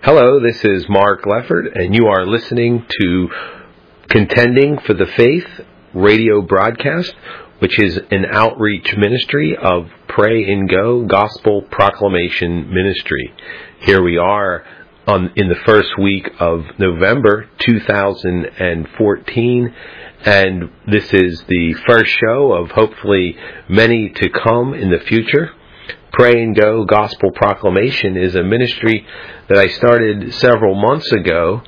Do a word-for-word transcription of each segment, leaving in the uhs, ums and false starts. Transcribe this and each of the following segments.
Hello, this is Mark Leffert, and you are listening to Contending for the Faith radio broadcast, which is an outreach ministry of Pray and Go Gospel Proclamation Ministry. Here we are on, in the first week of November two thousand fourteen, and this is the first show of hopefully many to come in the future. Pray and Go Gospel Proclamation is a ministry that I started several months ago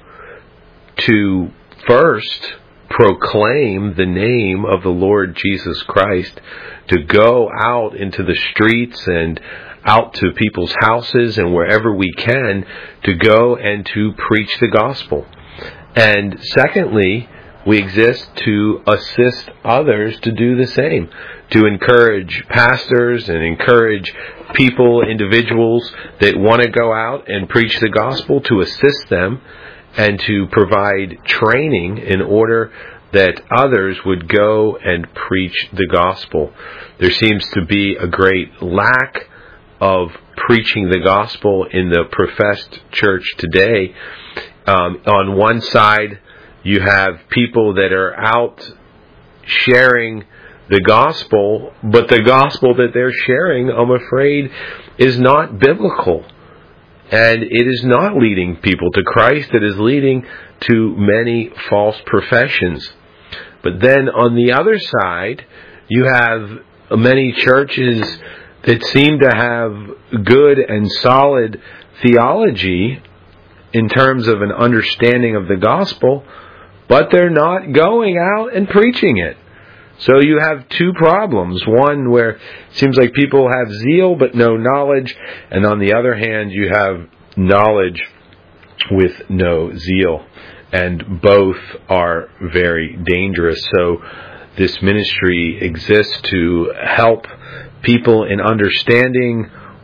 to first proclaim the name of the Lord Jesus Christ, to go out into the streets and out to people's houses and wherever we can to go and to preach the gospel. And secondly, we exist to assist others to do the same, to encourage pastors and encourage people, individuals that want to go out and preach the gospel, to assist them and to provide training in order that others would go and preach the gospel. There seems to be a great lack of preaching the gospel in the professed church today. Um, on one side, you have people that are out sharing the gospel, but the gospel that they're sharing, I'm afraid, is not biblical. And it is not leading people to Christ. It is leading to many false professions. But then on the other side, you have many churches that seem to have good and solid theology in terms of an understanding of the gospel, but they're not going out and preaching it. So you have two problems. One where it seems like people have zeal but no knowledge, and on the other hand, you have knowledge with no zeal. And both are very dangerous. So this ministry exists to help people in understanding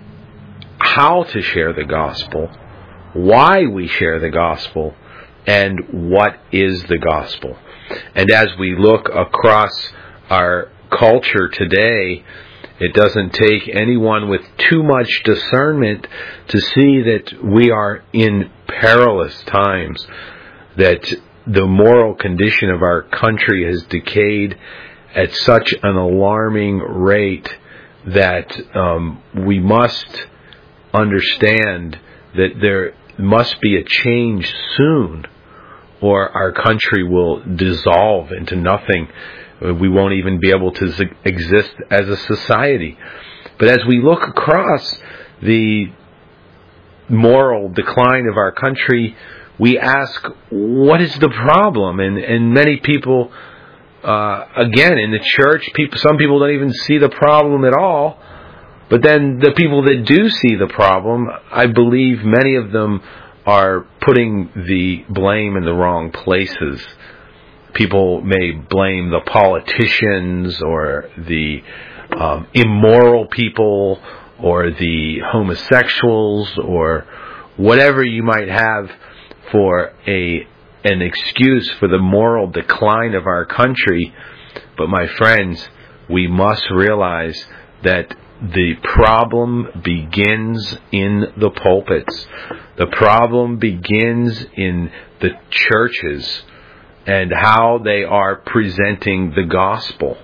how to share the gospel, why we share the gospel, and what is the gospel. And as we look across our culture today, it doesn't take anyone with too much discernment to see that we are in perilous times, that the moral condition of our country has decayed at such an alarming rate that um, we must understand that there must be a change soon, or our country will dissolve into nothing. We won't even be able to exist as a society. But as we look across the moral decline of our country, we ask, what is the problem? And, and many people, uh, again, in the church, people, some people don't even see the problem at all. But then the people that do see the problem, I believe many of them are putting the blame in the wrong places. People may blame the politicians or the um, immoral people or the homosexuals or whatever you might have for a an excuse for the moral decline of our country. But my friends, we must realize that the problem begins in the pulpits. The problem begins in the churches and how they are presenting the gospel.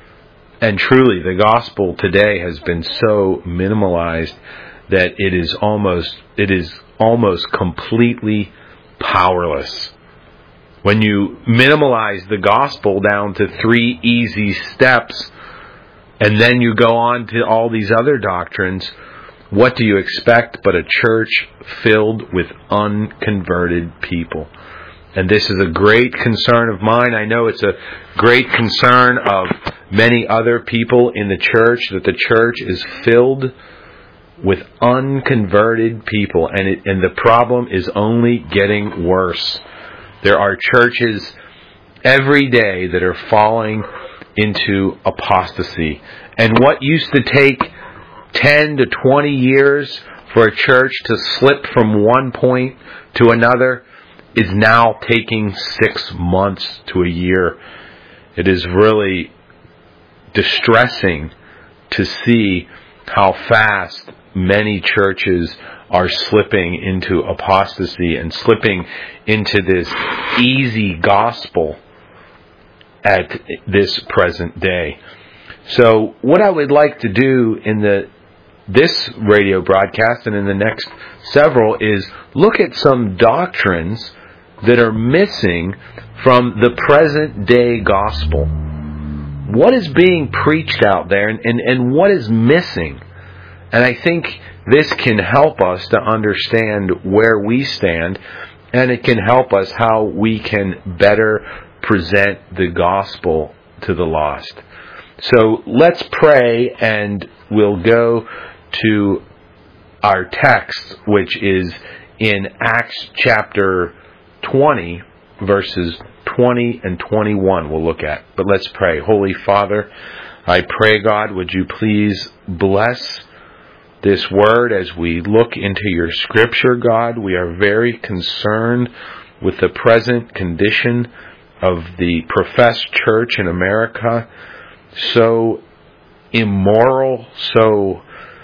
And truly, the gospel today has been so minimalized that it is almost it is almost completely powerless. When you minimalize the gospel down to three easy steps, and then you go on to all these other doctrines, what do you expect but a church filled with unconverted people? And this is a great concern of mine. I know it's a great concern of many other people in the church, that the church is filled with unconverted people, and it, and the problem is only getting worse. There are churches every day that are falling into apostasy. And what used to take ten to twenty years for a church to slip from one point to another is now taking six months to a year. It is really distressing to see how fast many churches are slipping into apostasy and slipping into this easy gospel at this present day. So what I would like to do in the this radio broadcast and in the next several is look at some doctrines that are missing from the present day gospel. What is being preached out there and, and, and what is missing? And I think this can help us to understand where we stand, and it can help us how we can better present the gospel to the lost. So let's pray, and we'll go to our text, which is in Acts chapter twenty, verses twenty and twenty-one we'll look at. But let's pray. Holy Father, I pray, God, would you please bless this word as we look into your scripture, God. We are very concerned with the present condition of the professed church in America. So immoral, so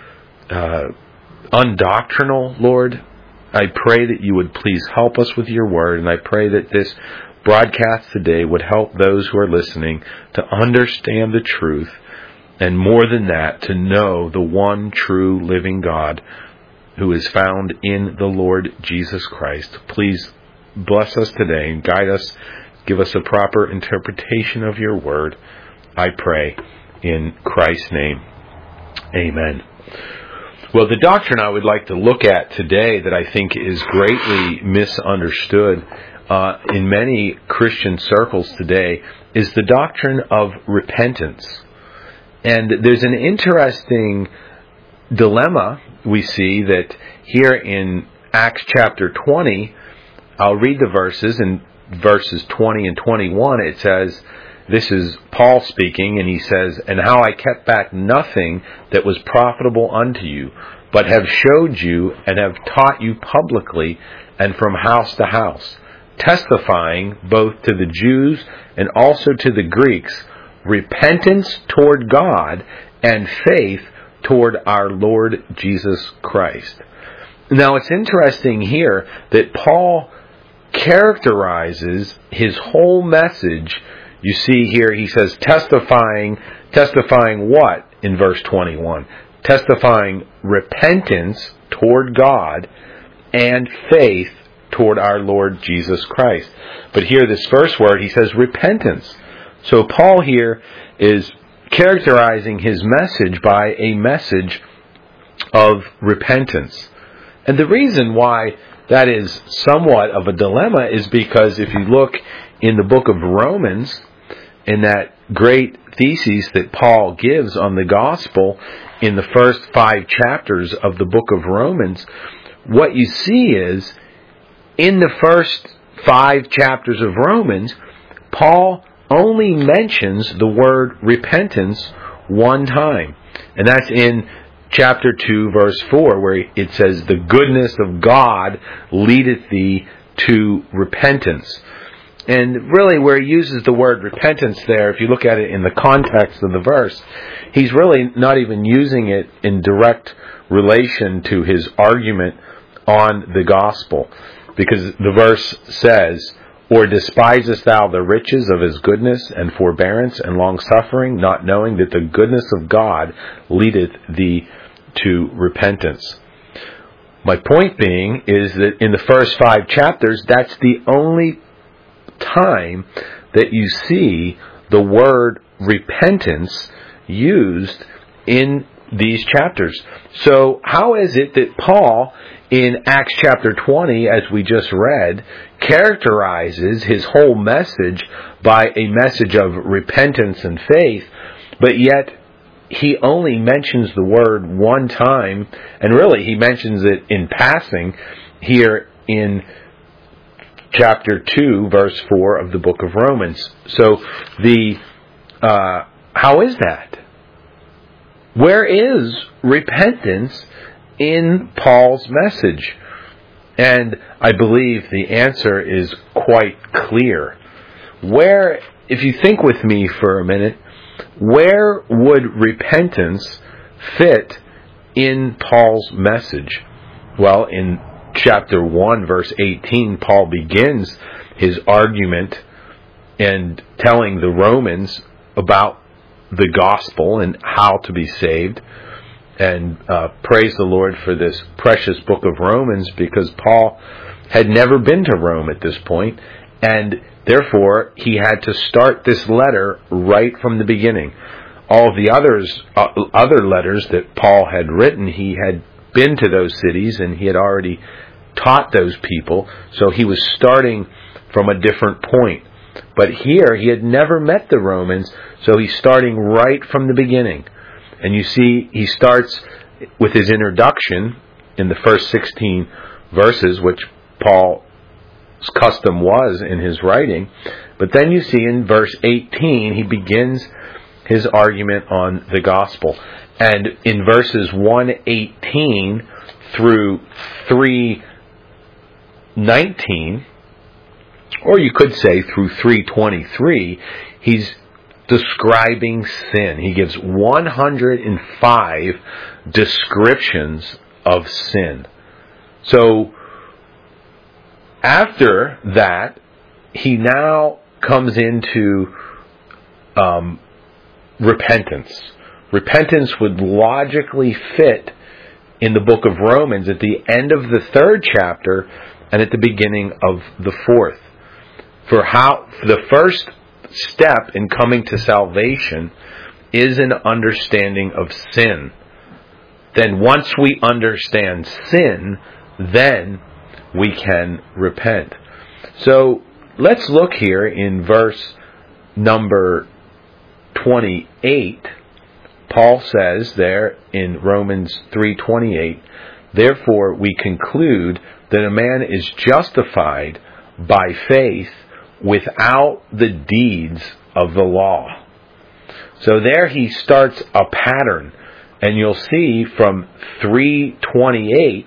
uh, undoctrinal, Lord. I pray that you would please help us with your word, and I pray that this broadcast today would help those who are listening to understand the truth, and more than that, to know the one true living God who is found in the Lord Jesus Christ. Please bless us today and guide us, give us a proper interpretation of your word. I pray in Christ's name. Amen. Well, the doctrine I would like to look at today that I think is greatly misunderstood uh, in many Christian circles today is the doctrine of repentance. And there's an interesting dilemma we see that here in Acts chapter twenty, I'll read the verses, in verses twenty and twenty-one it says, this is Paul speaking, and he says, "And how I kept back nothing that was profitable unto you, but have showed you and have taught you publicly and from house to house, testifying both to the Jews and also to the Greeks, repentance toward God and faith toward our Lord Jesus Christ." Now it's interesting here that Paul characterizes his whole message. You see here, he says, testifying, testifying what in verse twenty-one? Testifying repentance toward God and faith toward our Lord Jesus Christ. But here, this first word, he says repentance. So Paul here is characterizing his message by a message of repentance. And the reason why that is somewhat of a dilemma is because if you look in the book of Romans, in that great thesis that Paul gives on the gospel in the first five chapters of the book of Romans, what you see is in the first five chapters of Romans, Paul only mentions the word repentance one time. And that's in chapter two, verse four, where it says, "The goodness of God leadeth thee to repentance." And really, where he uses the word repentance there, if you look at it in the context of the verse, he's really not even using it in direct relation to his argument on the gospel. Because the verse says, "Or despisest thou the riches of his goodness and forbearance and long-suffering, not knowing that the goodness of God leadeth thee to repentance?" My point being is that in the first five chapters, that's the only time that you see the word repentance used in these chapters. So how is it that Paul, in Acts chapter twenty, as we just read, characterizes his whole message by a message of repentance and faith, but yet he only mentions the word one time, and really he mentions it in passing here in chapter two, verse four of the book of Romans? So the uh, how is that? Where is repentance in Paul's message? And I believe the answer is quite clear. Where, if you think with me for a minute, where would repentance fit in Paul's message? Well, in chapter one, verse eighteen, Paul begins his argument and telling the Romans about the gospel and how to be saved. And uh, praise the Lord for this precious book of Romans, because Paul had never been to Rome at this point, and therefore he had to start this letter right from the beginning. All of the others, uh, other letters that Paul had written, he had been to those cities and he had already taught those people, so he was starting from a different point. But here he had never met the Romans, so he's starting right from the beginning. And you see, he starts with his introduction in the first sixteen verses, which Paul's custom was in his writing. But then you see in verse eighteen, he begins his argument on the gospel. And in verses one eighteen through three nineteen, or you could say through three twenty-three, he's describing sin. He gives one hundred five descriptions of sin. So after that, he now comes into um, repentance. Repentance would logically fit in the book of Romans at the end of the third chapter and at the beginning of the fourth. For how the first step in coming to salvation is an understanding of sin. Then once we understand sin, then we can repent. So let's look here in verse number twenty-eight. Paul says there in Romans three twenty-eight, therefore we conclude that a man is justified by faith without the deeds of the law. So there he starts a pattern, and you'll see from three twenty-eight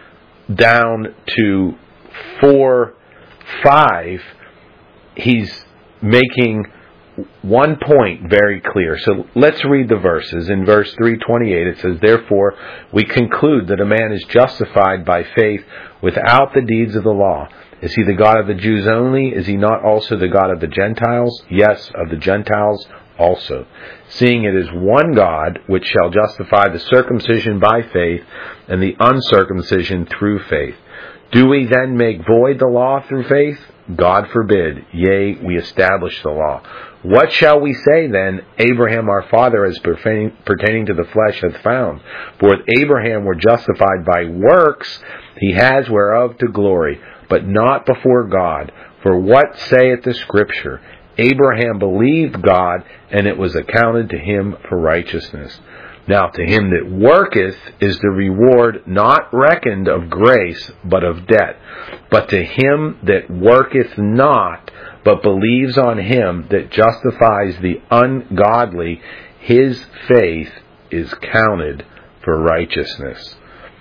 down to four five, he's making one point very clear. So let's read the verses. In verse three twenty-eight it says, therefore we conclude that a man is justified by faith without the deeds of the law. Is he the God of the Jews only? Is he not also the God of the Gentiles? Yes, of the Gentiles also. Seeing it is one God which shall justify the circumcision by faith and the uncircumcision through faith. Do we then make void the law through faith? God forbid. Yea, we establish the law. What shall we say then? Abraham our father, as pertaining, pertaining to the flesh, hath found. For if Abraham were justified by works, he has whereof to glory, but not before God. For what saith the Scripture? Abraham believed God, and it was accounted to him for righteousness. Now to him that worketh is the reward not reckoned of grace, but of debt. But to him that worketh not, but believes on him that justifies the ungodly, his faith is counted for righteousness.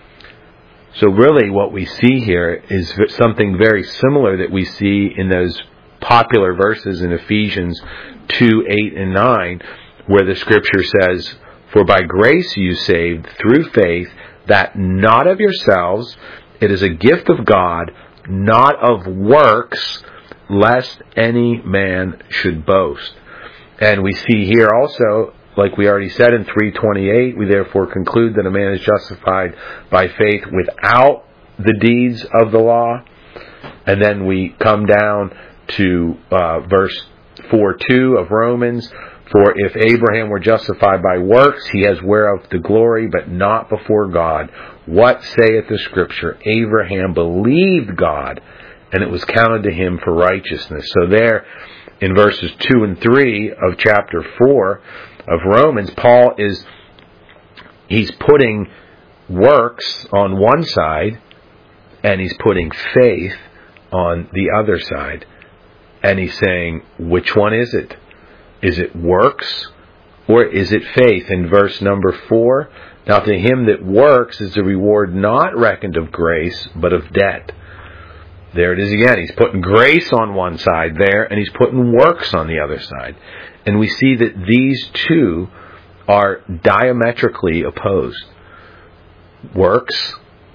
So really what we see here is something very similar that we see in those popular verses in Ephesians two, eight, and nine, where the Scripture says, for by grace you saved through faith, that not of yourselves, it is a gift of God, not of works, lest any man should boast. And we see here also, like we already said in three twenty-eight, we therefore conclude that a man is justified by faith without the deeds of the law. And then we come down to uh, verse four two of Romans. For if Abraham were justified by works, he has whereof to glory, but not before God. What saith the Scripture? Abraham believed God, and it was counted to him for righteousness. So there, in verses two and three of chapter four of Romans, Paul is, he's putting works on one side, and he's putting faith on the other side. And he's saying, which one is it? Is it works or is it faith? In verse number four, now to him that works is the reward not reckoned of grace, but of debt. There it is again. He's putting grace on one side there, and he's putting works on the other side. And we see that these two are diametrically opposed. Works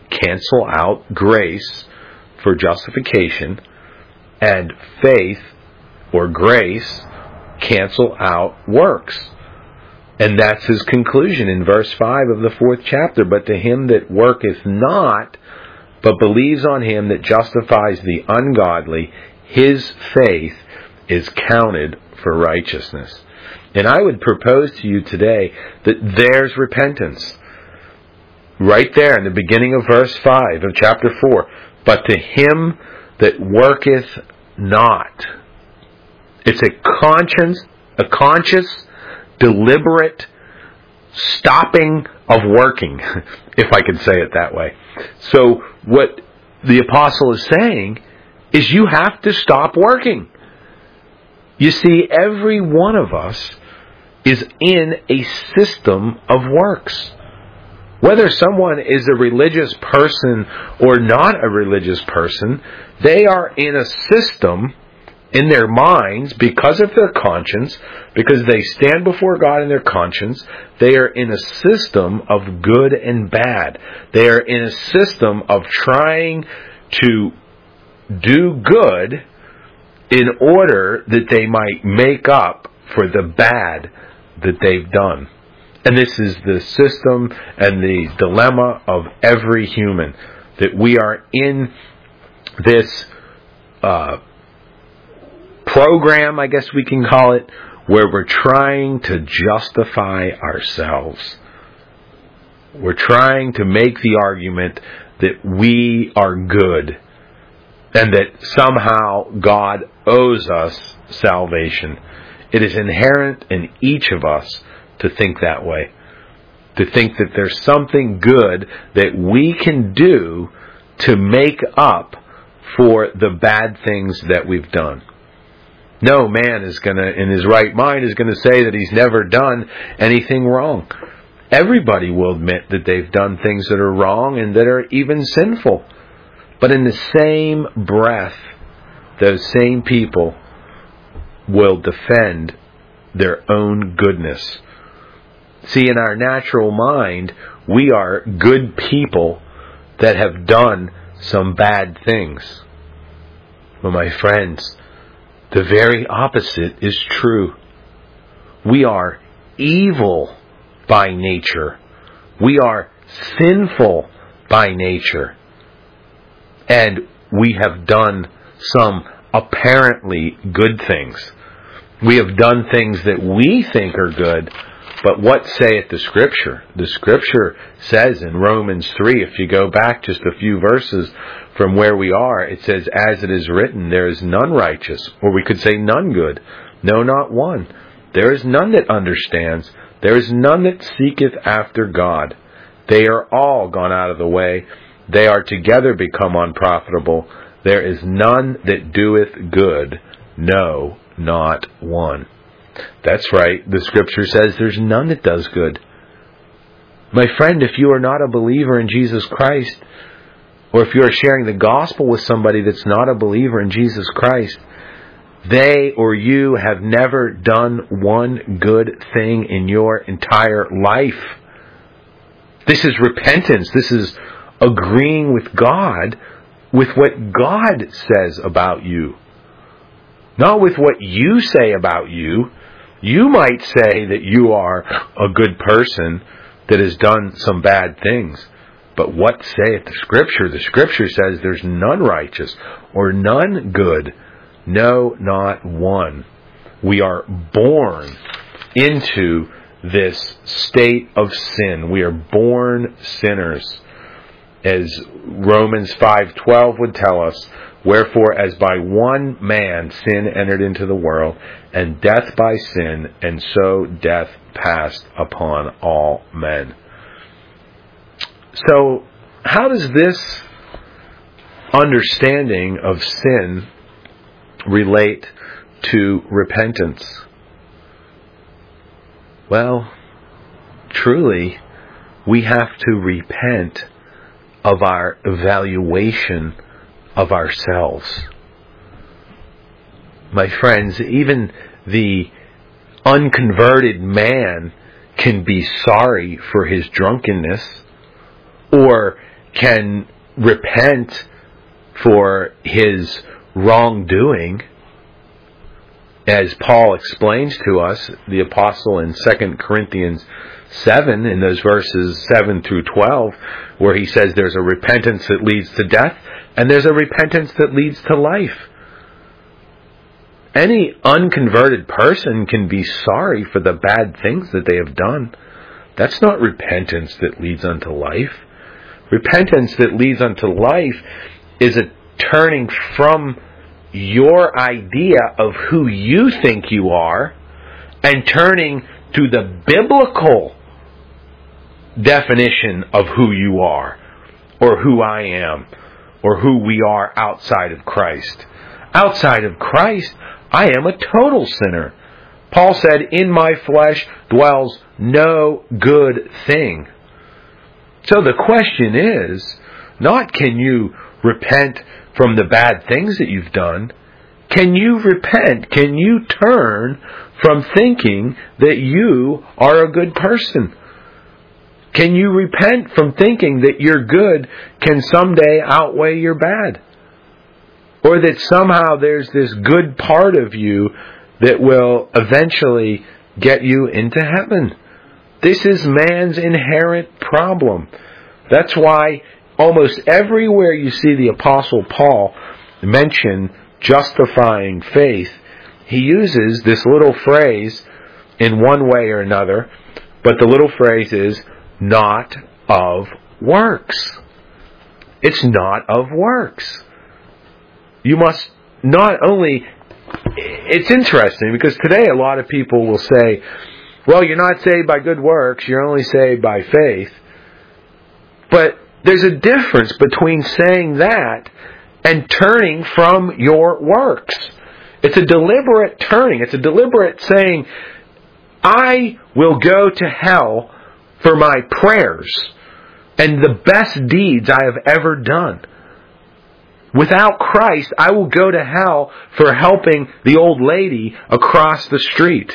cancel out grace for justification, and faith or grace cancel out works. And that's his conclusion in verse five of the fourth chapter. But to him that worketh not, but believes on him that justifies the ungodly, his faith is counted for righteousness. And I would propose to you today that there's repentance. Right there in the beginning of verse five of chapter four. But to him that worketh not. It's a conscience, a conscious, deliberate stopping of working, if I could say it that way. So what the apostle is saying is you have to stop working. You see, every one of us is in a system of works. Whether someone is a religious person or not a religious person, they are in a system in their minds because of their conscience, because they stand before God in their conscience. They are in a system of good and bad. They are in a system of trying to do good in order that they might make up for the bad that they've done. And this is the system and the dilemma of every human, that we are in this uh, program, I guess we can call it, where we're trying to justify ourselves. We're trying to make the argument that we are good and that somehow God owes us salvation. It is inherent in each of us to think that way. To think that there's something good that we can do to make up for the bad things that we've done. No man is going to, in his right mind, is going to say that he's never done anything wrong. Everybody will admit that they've done things that are wrong and that are even sinful. But in the same breath, those same people will defend their own goodness. See, in our natural mind, we are good people that have done some bad things. But my friends, the very opposite is true. We are evil by nature. We are sinful by nature. And we have done some apparently good things. We have done things that we think are good, but what saith the Scripture? The Scripture says in Romans three, if you go back just a few verses from where we are, it says, as it is written, there is none righteous, or we could say none good, no, not one. There is none that understands, there is none that seeketh after God. They are all gone out of the way, they are together become unprofitable. There is none that doeth good, no, not one. That's right. The Scripture says there's none that does good. My friend, if you are not a believer in Jesus Christ, or if you are sharing the gospel with somebody that's not a believer in Jesus Christ, they or you have never done one good thing in your entire life. This is repentance. This is agreeing with God with what God says about you. Not with what you say about you. You might say that you are a good person that has done some bad things. But what saith the Scripture? The Scripture says there's none righteous or none good. No, not one. We are born into this state of sin. We are born sinners. As Romans five twelve would tell us, wherefore as by one man sin entered into the world, and death by sin, and so death passed upon all men. So, how does this understanding of sin relate to repentance? Well, truly, we have to repent of our evaluation of ourselves. My friends, even the unconverted man can be sorry for his drunkenness, or can repent for his wrongdoing, as Paul explains to us, the apostle in Second Corinthians seven, in those verses seven through twelve, where he says there's a repentance that leads to death, and there's a repentance that leads to life. Any unconverted person can be sorry for the bad things that they have done. That's not repentance that leads unto life. Repentance that leads unto life is a turning from your idea of who you think you are and turning to the biblical definition of who you are, or who I am, or who we are outside of Christ. Outside of Christ, I am a total sinner. Paul said, in my flesh dwells no good thing. So the question is, not can you repent from the bad things that you've done? Can you repent? Can you turn from thinking that you are a good person? Can you repent from thinking that your good can someday outweigh your bad? Or that somehow there's this good part of you that will eventually get you into heaven? This is man's inherent problem. That's why almost everywhere you see the Apostle Paul mention justifying faith, he uses this little phrase in one way or another, but the little phrase is, not of works. It's not of works. You must not only... It's interesting because today a lot of people will say, well, you're not saved by good works, you're only saved by faith. But there's a difference between saying that and turning from your works. It's a deliberate turning. It's a deliberate saying, I will go to hell for my prayers and the best deeds I have ever done. Without Christ, I will go to hell for helping the old lady across the street.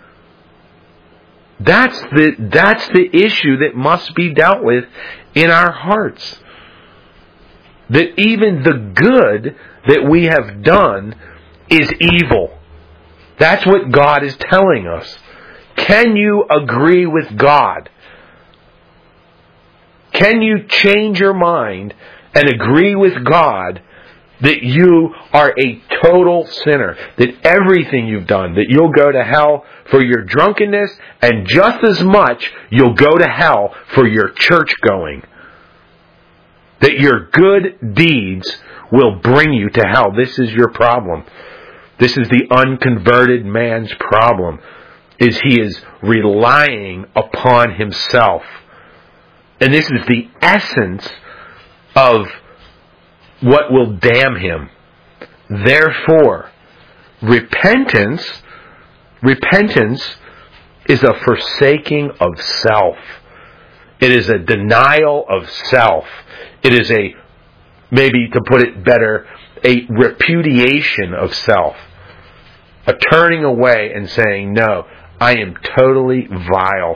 That's the, that's the issue that must be dealt with in our hearts. That even the good that we have done is evil. That's what God is telling us. Can you agree with God? Can you change your mind and agree with God that you are a total sinner, that everything you've done, that you'll go to hell for your drunkenness, and just as much you'll go to hell for your church going? That your good deeds will bring you to hell. This is your problem. This is the unconverted man's problem, is he is relying upon himself. And this is the essence of what will damn him. Therefore, repentance, repentance is a forsaking of self. It is a denial of self. It is a, maybe to put it better, a repudiation of self. A turning away and saying, no, I am totally vile.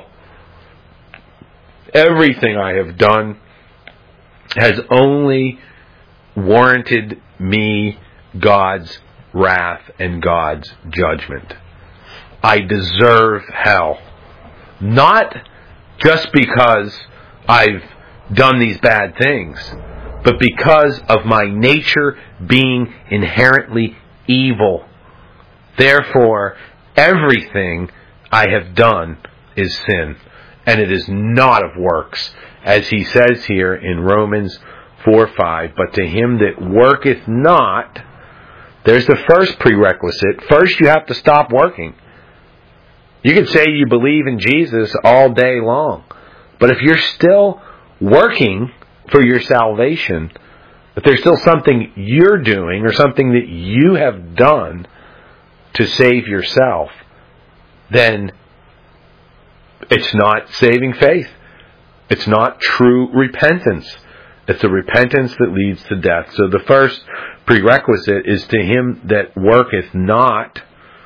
Everything I have done has only warranted me God's wrath and God's judgment. I deserve hell. Not just because I've done these bad things, but because of my nature being inherently evil. Therefore, everything I have done is sin, and it is not of works, as he says here in Romans four five, but to him that worketh not, there's the first prerequisite. First, you have to stop working. You can say you believe in Jesus all day long, but if you're still working for your salvation, if there's still something you're doing or something that you have done to save yourself, then it's not saving faith. It's not true repentance. It's a repentance that leads to death. So the first prerequisite is to him that worketh not,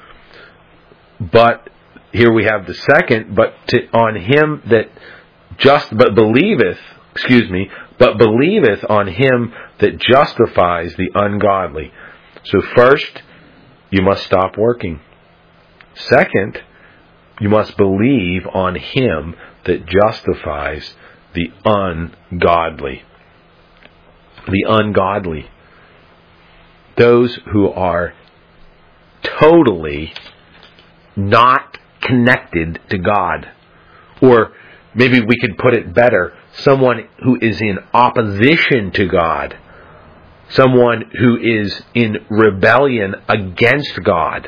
but here we have the second, but to, on him that just but believeth excuse me, but believeth on him that justifies the ungodly. So first, you must stop working. Second, you must believe on him that justifies the ungodly. The ungodly. Those who are totally not connected to God. Or maybe we could put it better, someone who is in opposition to God. Someone who is in rebellion against God.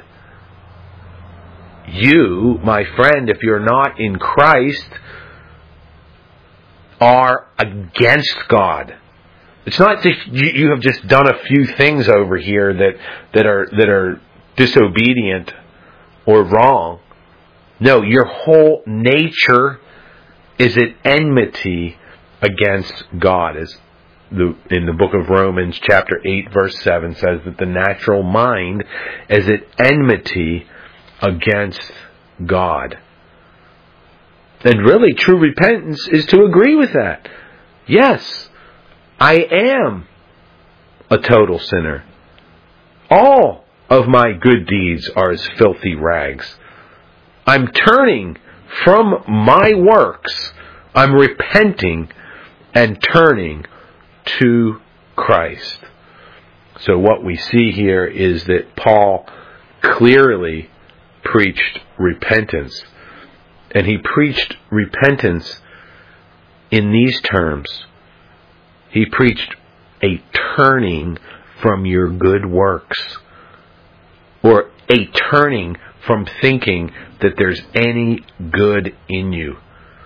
You, my friend, if you're not in Christ, are against God. It's not that you have just done a few things over here that, that are that are disobedient or wrong. No, your whole nature is at enmity against God. As the, in the book of Romans, chapter eight, verse seven says that the natural mind is at enmity against God. And really, true repentance is to agree with that. Yes, I am a total sinner. All of my good deeds are as filthy rags. I'm turning from my works. I'm repenting and turning to Christ. So what we see here is that Paul clearly preached repentance. And he preached repentance in these terms. He preached a turning from your good works, or a turning from thinking that there's any good in you.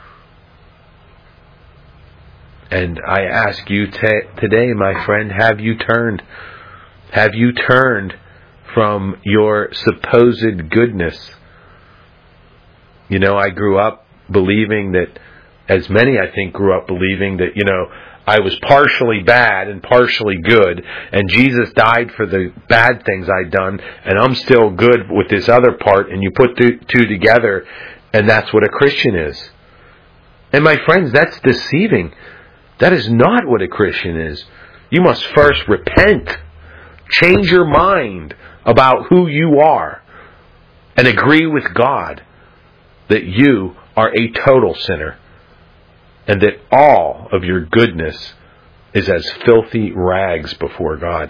And I ask you t- today, my friend, have you turned? Have you turned from your supposed goodness? You know, I grew up believing that, as many I think grew up believing that, you know, I was partially bad and partially good, and Jesus died for the bad things I'd done, and I'm still good with this other part, and you put the two together, and that's what a Christian is. And my friends, that's deceiving. That is not what a Christian is. You must first repent, change your mind about who you are, and agree with God that you are a total sinner, and that all of your goodness is as filthy rags before God.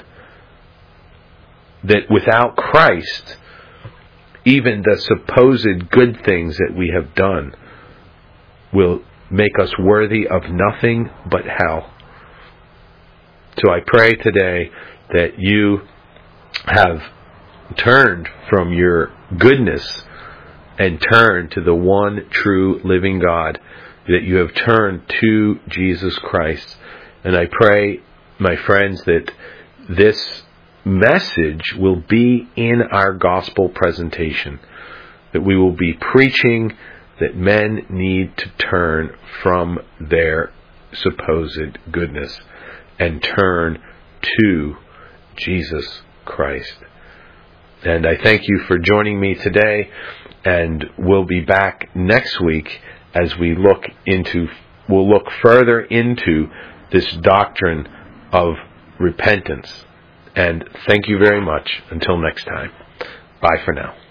That without Christ, even the supposed good things that we have done will make us worthy of nothing but hell. So I pray today that you have turned from your goodness and turned to the one true living God, that you have turned to Jesus Christ. And I pray, my friends, that this message will be in our gospel presentation, that we will be preaching that men need to turn from their supposed goodness and turn to Jesus Christ. And I thank you for joining me today, and we'll be back next week as we look into, we'll look further into this doctrine of repentance. And thank you very much. Until next time. Bye for now.